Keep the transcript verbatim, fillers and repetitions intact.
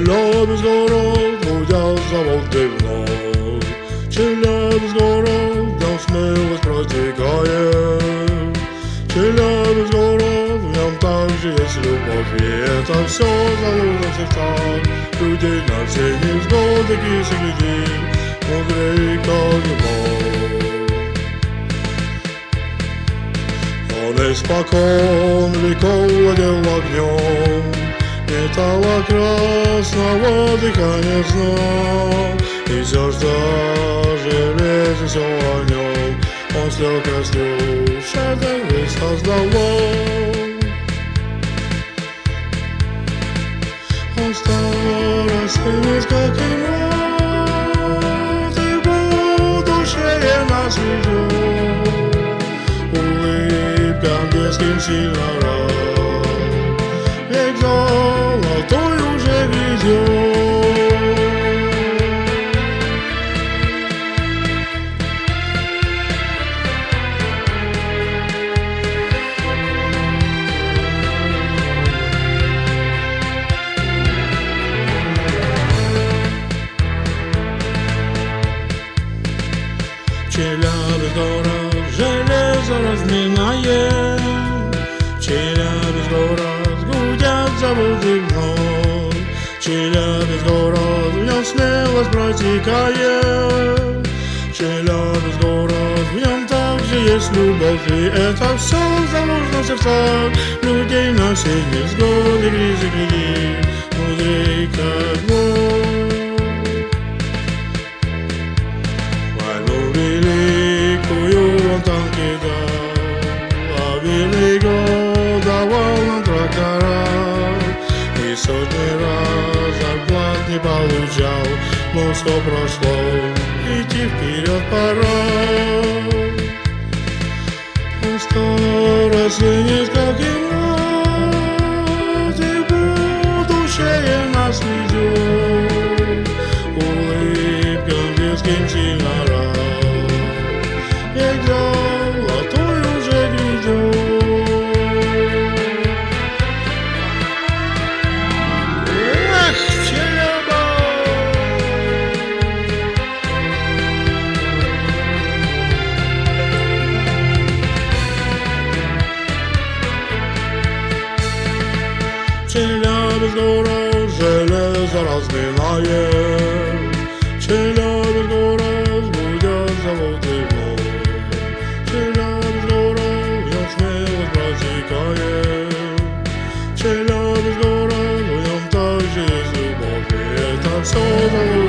Челябинск город, гудят заводы вновь. Челябинск город, днем смелость протекает. Челябинск город, в нем также есть любовь, и это все заложено в сердцах людей на все невзгоды кисы глядит, мудрей как любовь. Он испокон веков владел огнем, металла красного дыхания знал, и все, что железо, все о нем, он с легкостью шедевры создавал. Он старостный, как и мать, и в душе нас ведет, улыбка ангельским сильно рад, век золотой уже грядет. Челябинск город, железо разминает, Челябинск город, гудят заводы вновь, Челябинск город, в нем смелость протекает, Челябинск город, в нем также есть любовь, и это все заложено в сердцах людей на все невзгоды грязи глядит, мудрей как Бог. Великую он танки дал, а великого давал нам трактора, и сотни раз зарплат не получал, но все прошло, идти вперед пора. Он старостный, как и мать, и в душе нас ведет, улыбка ангельским сильно рад, век золотой уже грядет. Эх, Челябинск! Челябинск город, железо разминает, Челябинск город, гудят заводы вновь, Челябинск город, в нем смелость протекает, Челябинск город, в нем также есть любовь, и это все